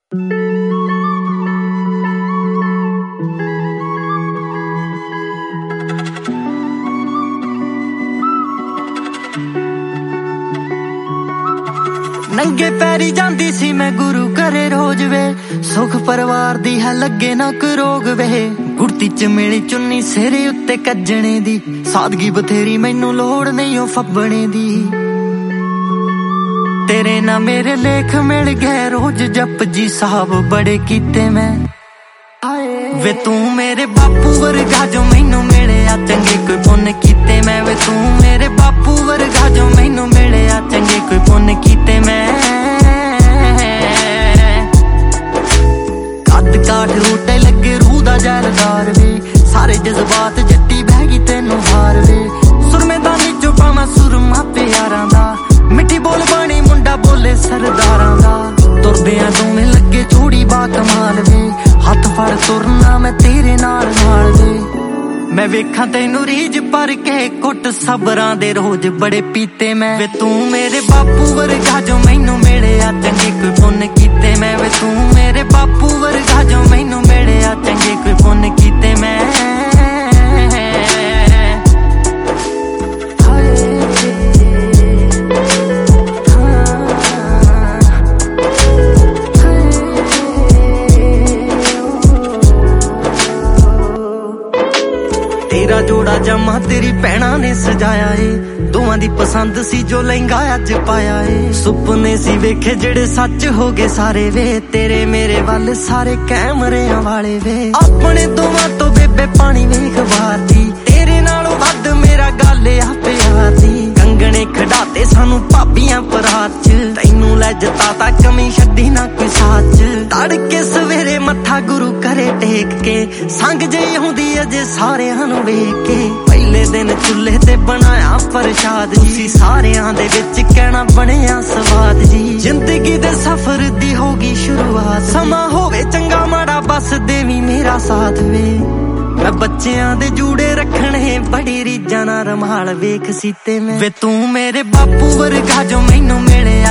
नंगे पैरी जांदी सी मैं गुरु घरे रोज वे, सुख परिवार दी है लगे ना कोई रोग वे। गुड़ती च मिली चुन्नी सिरे उत्ते कज्जणे दी, सादगी बथेरी मैनू लोड़ नहीं ओ फब्बणे दी। तेरे ना मेरे लेख मिल गए रोज जप जी साहब बड़े कीते मैं। वे तू मेरे बापू वर्गा जो मैनू मिले आ चंगे कोई पुण्य कीते मैं। वे तू मेरे बापू वर्गा जो मैनू मिले आ चंगे कोई पुण्य कीते मैं। कद काठ रोटे लगे रूह दा जैलदार वे, सारे जज्बात जट्टी बह गई तेनू हार वे। सुरमेदानी चो पावां सुरमा प्यारां दा, मिट्टी बोल बाणी मुंडा बोले सरदारां दा। तुरदियां दोवें लगे चूड़ी बा कमाल वे, हथ फड़ तुरना मैं तेरे नाल नाल वे। मैं वेखां तैनू रीज पर के कुट सबरां दे रोज बड़े पीते मैं। वे तू मेरे बापू वर्गा जो मैनू मिले आ चंगे कोई पुण्य कीते मैं। वे तू मेरे बापू वर्गा जो मैनू मिले आ चंगे कोई पुण्य कीते मैं। तेरा जोड़ा जमा तेरी भैणा ने सजाया ए, दोवां दी पसंद सी जो लहंगा अज पाया ए। सुपने सी वेखे जेड़े सच हो गए सारे वे, तेरे मेरे वाल सारे कैमरियां वाले वे। अपने दोवां तो बेबे पानी वेख वारदी, तेरे नालों वध मेरा गल आ प्यार दी। कंगने खड़ाते सानू भाबियां परात च, तैनू लै जताता कमी छड्डी ना कोई साथ च। तड़के सवेरे मत्था गुरु करे टेक के, संग जे हुंदी अजे सारेयां नू वेख के। पहले दिन चुल्हे ते बनाया प्रशाद जी, सारेयां दे विच कहना बनिया स्वाद जी। जिंदगी दे सफर दी होगी शुरुआत, समा होवे चंगा माड़ा बस देवी मेरा साथ वे। मैं बच्चियां दे जूड़े रखने बड़ी रीझां नाल रमाल वेख सीते में। वे तू मेरे बापू वर्गा जो मैनू मिले